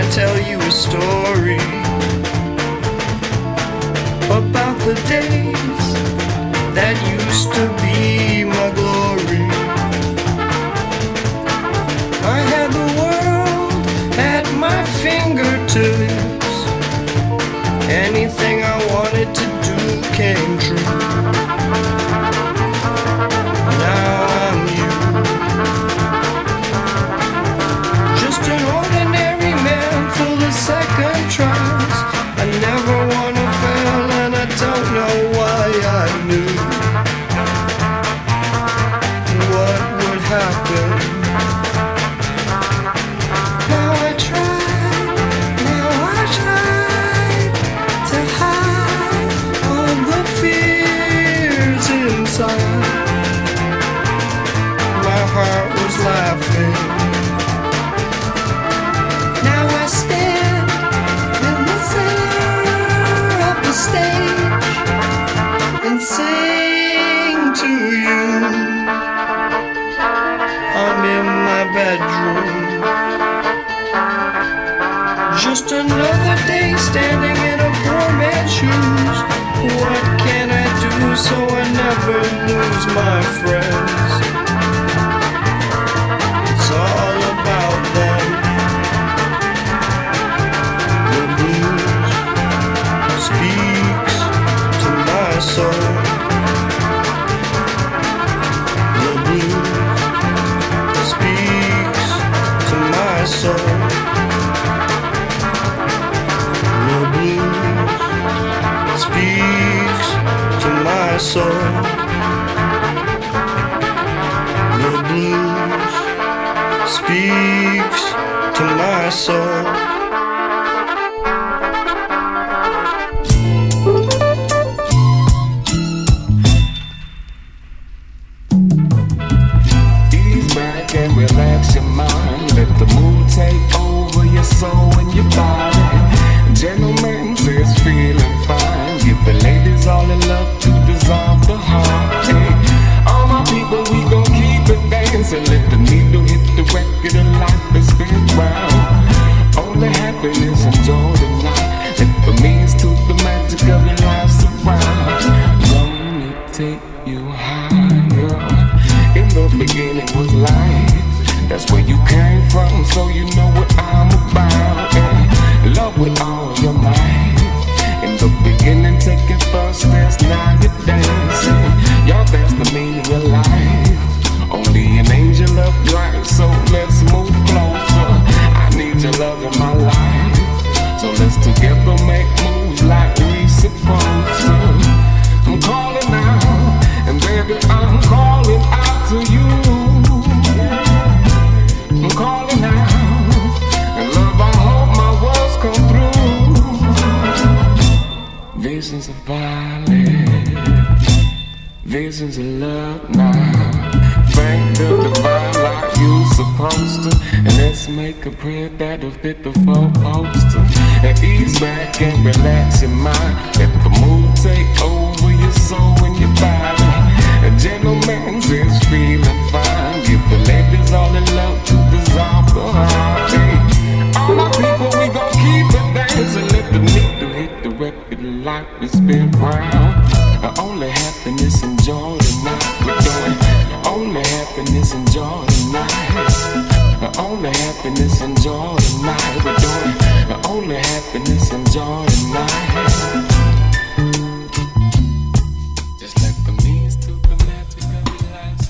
tell you a story about the days that used to be my glory. I had the world at my fingertips. Anything I wanted to do came true. Now I'm you, just an ordinary man full of second tries. I never wanna fail and I don't know why. I knew what would happen. Now I tried to hide all the fears inside. My heart was laughing. Now I stand in the center of the stage and sing to you. I'm in my bedroom, just another day standing in a poor man's shoes. What can I do so I never lose my friends? It's all about them. The blues speaks to my soul. The blues speaks to my soul. The blues speaks to my soul. The blues speaks to my soul. Ease back and relax your mind. Let the mood take over your soul and your body. Gentlemen says feeling fine. Give the ladies all the love to dissolve the heart. Hey, all my people, we gon' keep it dancing. Let the needle hit the record and life is spin round. Only happiness and joy tonight. Let the means to the magic of your life surround. Gonna take you higher. In the beginning was life. That's where you came from, so you know what I'm about. Hey, love with all your might. In the beginning, take it first, that's now you're dancing. Y'all, that's the meaning of life. Only an angel upright, so let's move closer. I need your love in my life, so let's together make moves like we supposed to. I'm calling out, and baby, I'm calling out to you. I'm calling out, and love, I hope my words come through. Visions of violence, visions of love now. Thank the divine like you supposed to. And let's make a prayer that'll fit the four poster. And ease back and relax your mind. Let the mood take over your soul and your body. A gentleman is feeling fine. Give the ladies all the love to dissolve the heart. Hey, all my people, we gon' keep it dancing. Let the needle hit the record, life is spin round. Only happiness and joy tonight we're doing. Only happiness and joy tonight. Only happiness and joy tonight we're doing. Only happiness and joy tonight. Just let the means to the magic of your life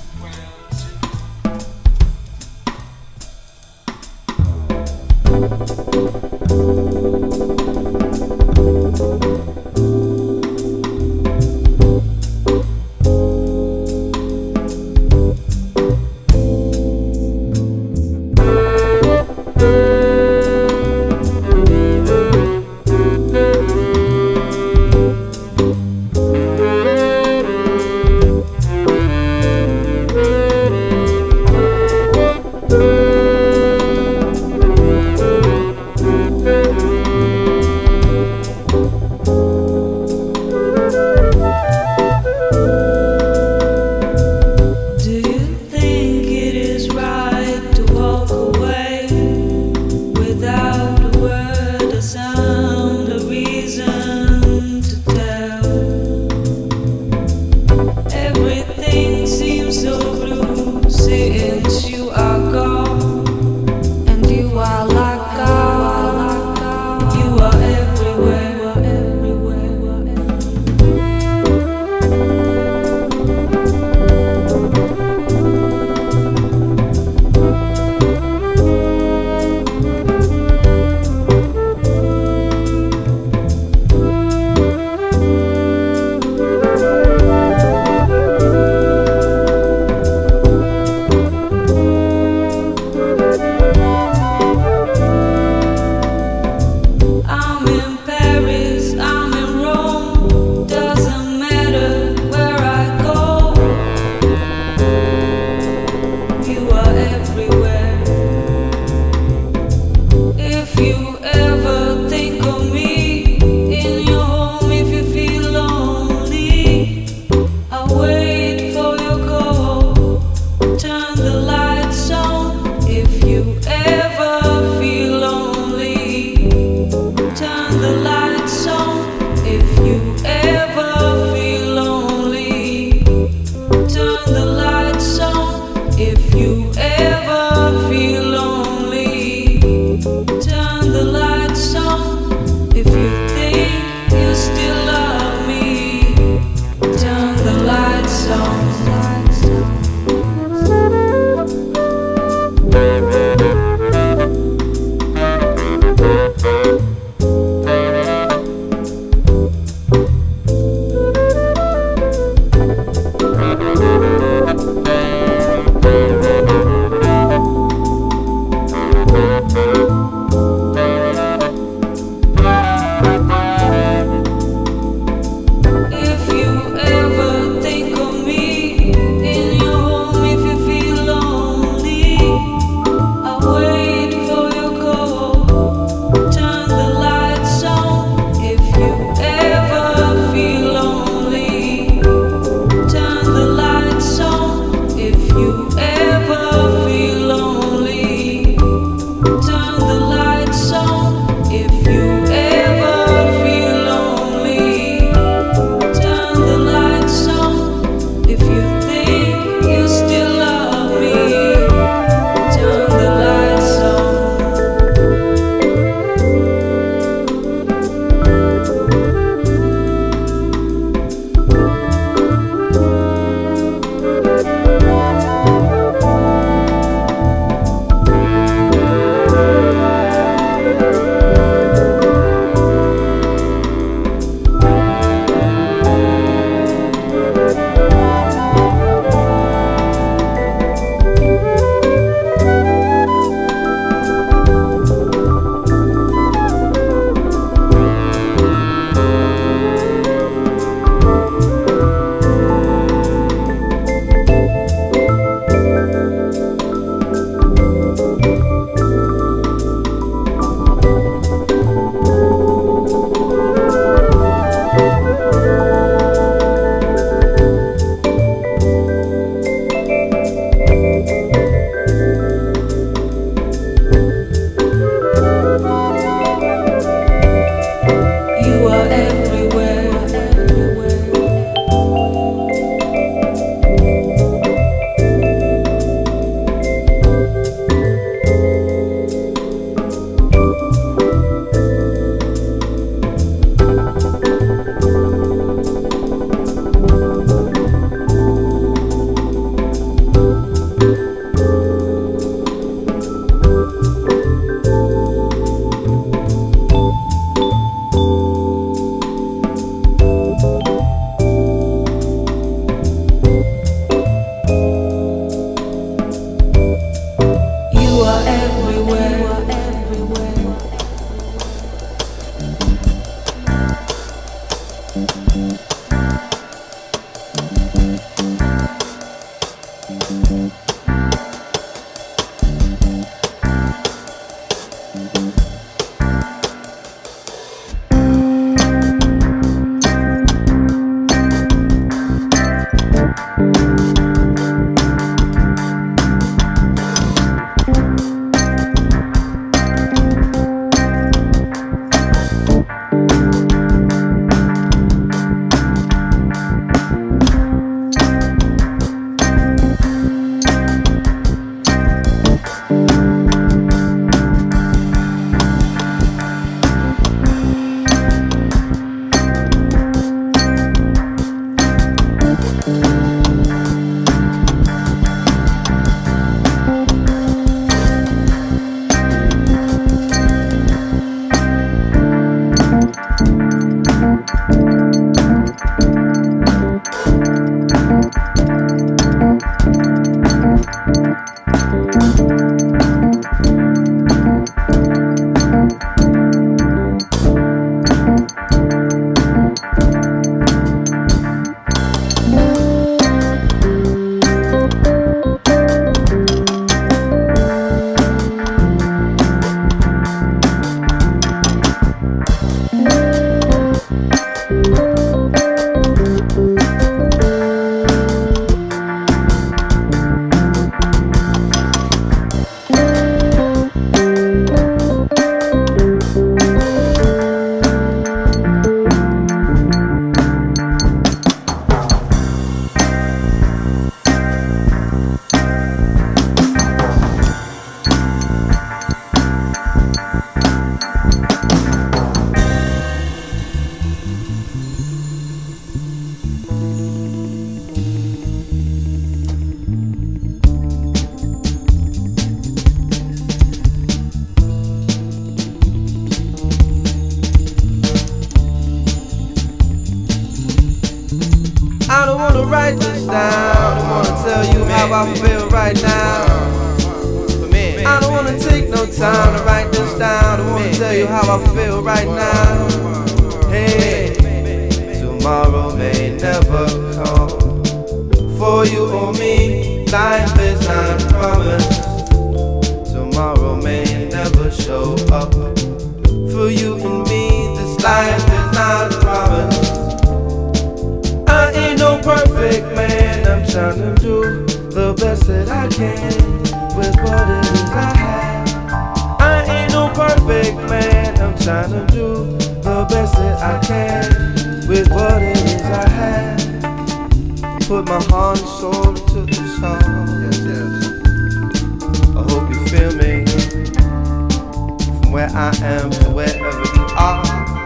wanna write this down. I wanna tell you how I feel right now. I don't wanna take no time to write this down. I wanna tell you how I feel right now. Hey, tomorrow may never come. For you or me, life is not promised. Tomorrow may never show up. For you and me, this life is not promised. I ain't no perfect man, I'm trying to do the best that I can with what it is I have. I ain't no perfect man, I'm trying to do the best that I can with what it is I have. Put my heart and soul into this song. Yes, yes. I hope you feel me. From where I am to wherever you are.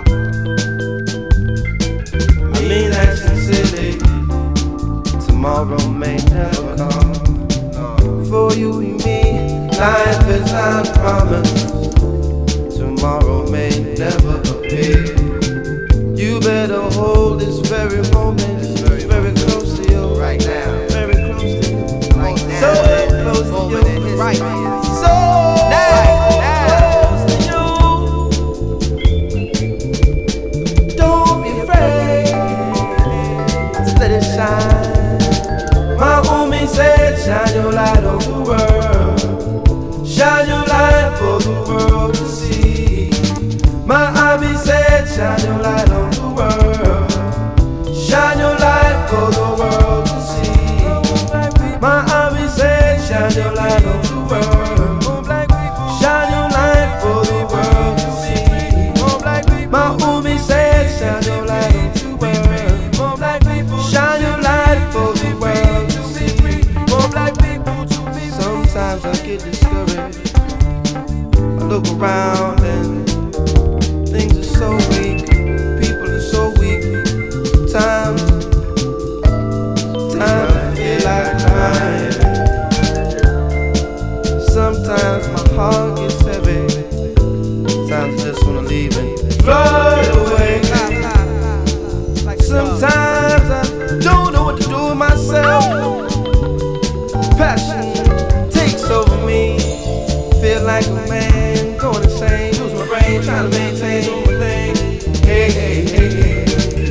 I mean that sincerely. Tomorrow may never come. For you and me, life is not promised. Tomorrow may never appear. You better hold this very moment very close to you. Right now. Very close to you. Right now. So close to you. Right. So close to you. Don't be afraid. Just let it shine. My homie said, shine your light on the world. Shine your light for the world to see. My hobby said, shine your light on the world. Shine your light for the world to see. My hobby said, shine your light on the world. Shine your light for the world to see. My homie said, shine your light on the world. Shine your light for the world to see. Sometimes I get discouraged. I look around and things are so weak. People are so weak. Sometimes I feel like crying. Sometimes my heart gets heavy. Sometimes I just wanna leave and float away. Sometimes I don't know what to do with myself. Passion takes over me. Feel like a man going insane. Lose my brain trying to maintain my thing. Hey, hey, hey, hey.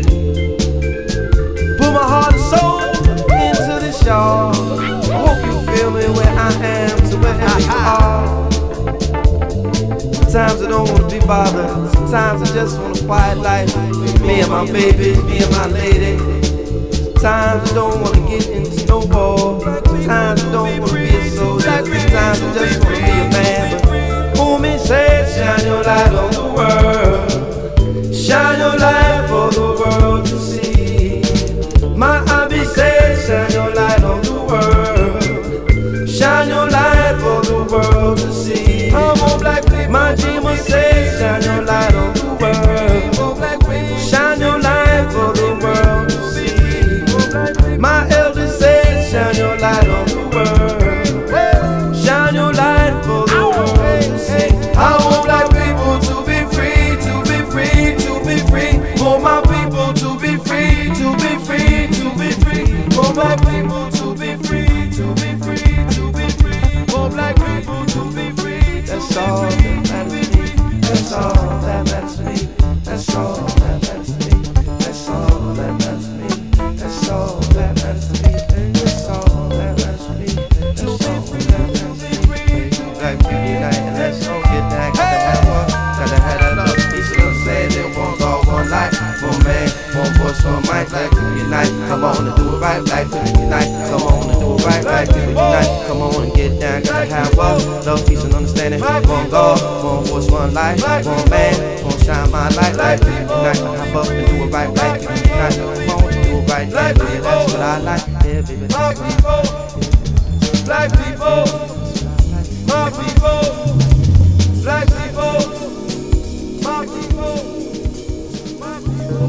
Put my heart and soul into this, y'all. I hope you feel me where I am to wherever you are. Sometimes I don't wanna be bothered. Sometimes I just want a quiet life. Me and my baby, me and my lady. Sometimes I don't wanna get into snowball. Sometimes I don't wanna be a soldier. Sometimes I just wanna be a man. But homie said, shine your light on the world. Shine your light for the world to see. My hobby said, shine your light on the world. Shine your light for the world to see. My dreamer said, shine your light on the world. Shine your light for the world to see. My elder said, shine your light on the world. Shine your light for the world to see. I want black people to be free, to be free, to be free. For my people to be free, to be free, to be free. For black people to be free, to be free, to be free. For black people to be free. That's all that matters to me. That's all that matters to me. That's all that matters to me. That's all that matters to me. That's all that matters to me. That's all that matters to me. That's all that matters to me. Black people unite and let's go get that. Gotta have one, gotta have that love. These little say they one God, one life, one man, one voice, one mic. Black people unite, come on and do it right. Black people unite, come on and do it right. Black people unite, come on and get down. Gotta have love, love, peace and understanding. One God, one voice, one life, one man, one shine my light. Black people unite, hop up and do it right. Black people unite, come on and do it right. Yeah, baby, that's what I like. Yeah, baby, that's what I like. Black people, my people, black people, my people, my people.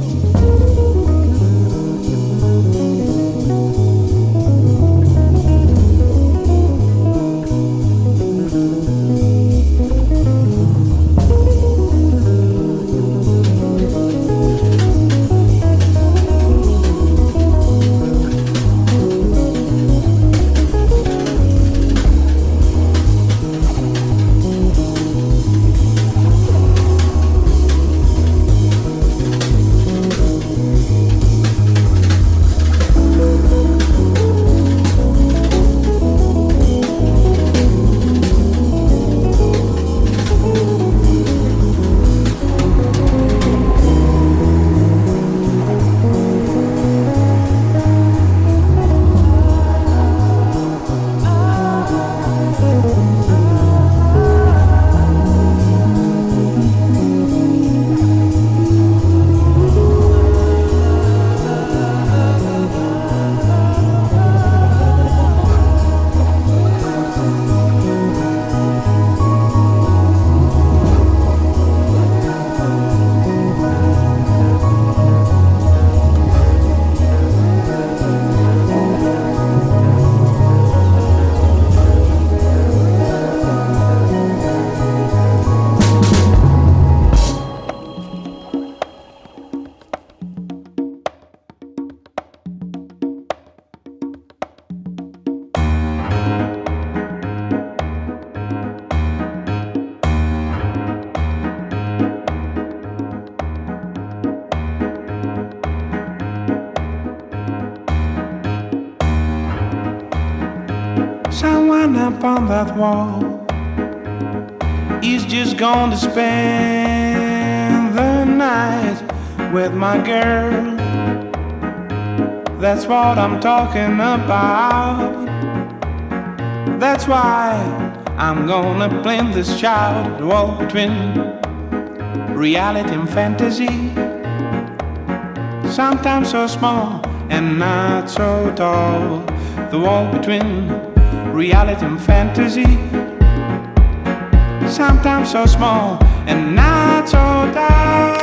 man up on that wall, he's just gonna spend the night with my girl. That's what I'm talking about. That's why I'm gonna blend this child, the wall between reality and fantasy. Sometimes so small and not so tall, the wall between reality and fantasy. Sometimes so small and not so tall.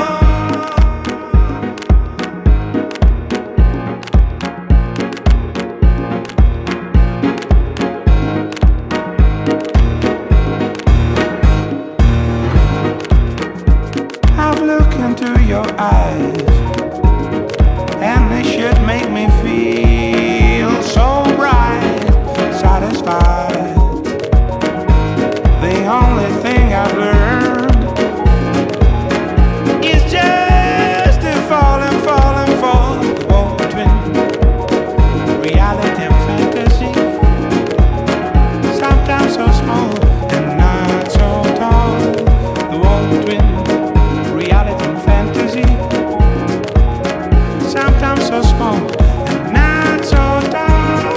I've looked into your eyes, and they should make me feel so bright, satisfied. The only thing I've learned is just to fall and fall and fall. The wall between reality and fantasy. Sometimes so small and not so tall. The wall between reality and fantasy. Sometimes so small and not so tall.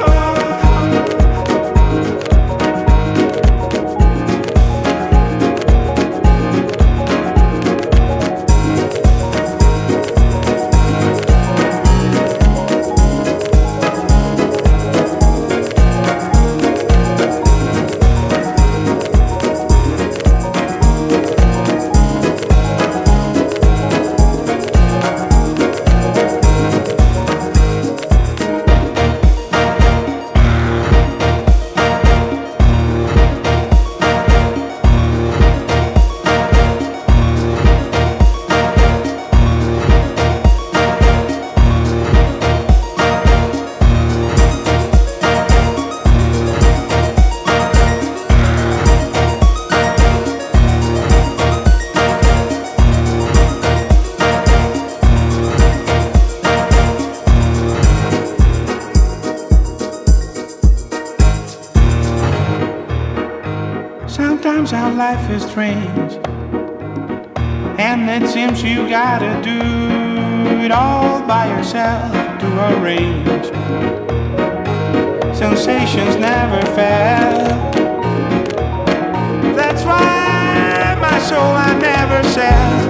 Sometimes our life is strange, and it seems you gotta do it all by yourself to arrange. Sensations never fail. That's why my soul I never sell.